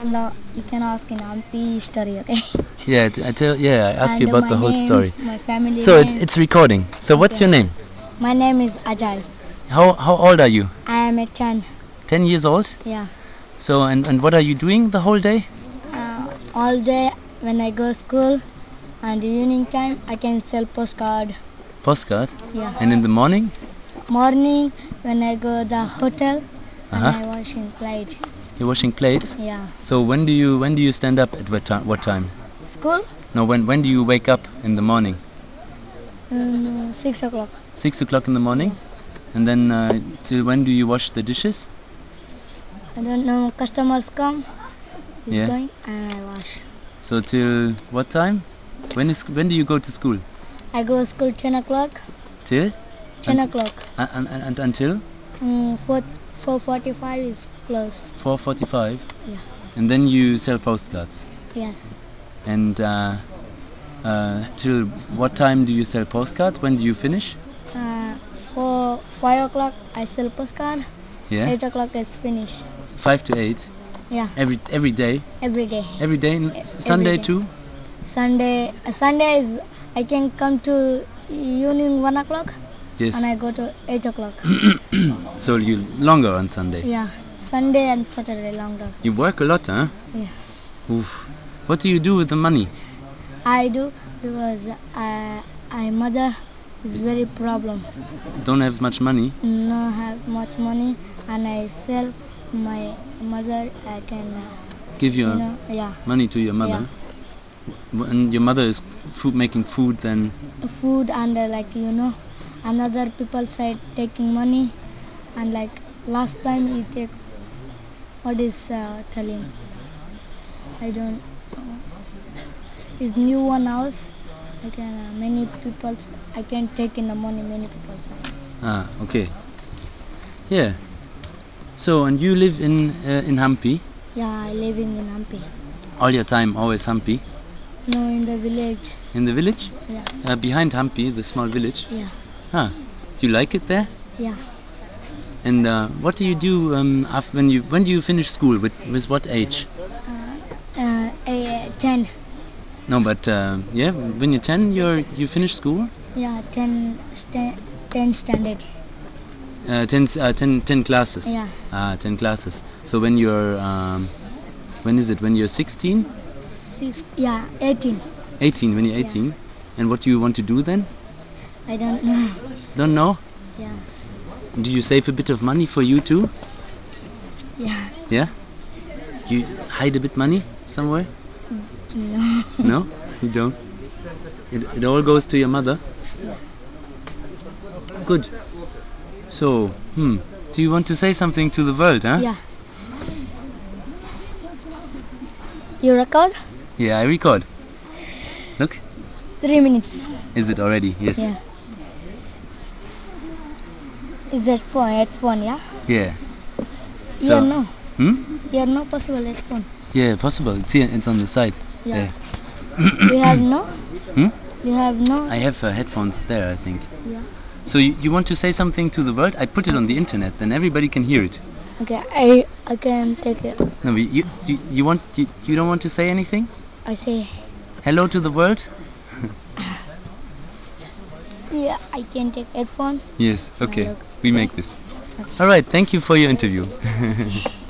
No, you can ask in Hampi history, okay? Yeah, I ask you And about my the whole name, story. my family So name. it's recording. So what's Okay. your name? My name is Ajay. How old are you? I am a 10. 10 years old? Yeah. So and what are you doing the whole day? All day when I go school and evening time I can sell postcard. Postcard? Yeah. And in the morning? Morning when I go the hotel and Uh-huh. I washing plate. You're washing plates? Yeah. So when do you stand up at what time? School? No, when do you wake up in the morning? 6 o'clock. 6 o'clock in the morning? Yeah. And then till when do you wash the dishes? I don't know. Customers come. He's Yeah. going and I wash. So till what time? When do you go to school? I go school 10 o'clock. Till? 10 o'clock. And until? 4:45 is closed. 4:45? Yeah. And then you sell postcards. Yes. And till what time do you sell postcards? When do you finish? For 5 o'clock I sell postcard. Yeah. 8 o'clock is finished. 5 to 8. Yeah. Every day. Every day. Every day. Sunday day. too. Sunday is I can come to evening 1 o'clock. Yes. And I go to 8 o'clock. So you longer on Sunday. Yeah. Sunday and Saturday longer. You work a lot, huh? Yeah. Oof. What do you do with the money? I do because my mother is very problem. Don't have much money? No have much money and I sell my mother. I can Give your money to your mother? Yeah. And your mother is making food then? Food and another people side taking money and like last time he take what is telling I don't is new one house I can many people I can take in the money many people side. Ah, okay. Yeah. So and you live in Hampi? Yeah, I living in Hampi. All your time always Hampi? No, in the village. In the village? Yeah. Behind Hampi, the small village? Yeah. Huh. Do you like it there? Yeah. And what do you do after when do you finish school? With what age? 10. No, but yeah, when you're 10, you finish school. Yeah, 10 standard. 10 classes. Yeah. 10 classes. So when you're when is it? When you're 16? 18. 18. When you're 18. Yeah. And what do you want to do then? I don't know. Don't know. Yeah. Do you save a bit of money for you too? Yeah. Yeah. Do you hide a bit money somewhere? No. No, you don't. It all goes to your mother. Yeah. Good. So, do you want to say something to the world, huh? Yeah. You record? Yeah, I record. Look. 3 minutes. Is it already? Yes. Yeah. Is that for headphone? Yeah. Yeah. Yeah. No. Yeah, no possible headphone. Yeah, possible. It's here. It's on the side. Yeah. There. You have no? Hmm? You have no? I have headphones there, I think. Yeah. So you want to say something to the world? I put it on the internet, then everybody can hear it. Okay, I can take it. No, you don't want to say anything? I say. Hello to the world? Yeah, I can take headphone. Yes, okay. Look. We make this. All right, thank you for your interview.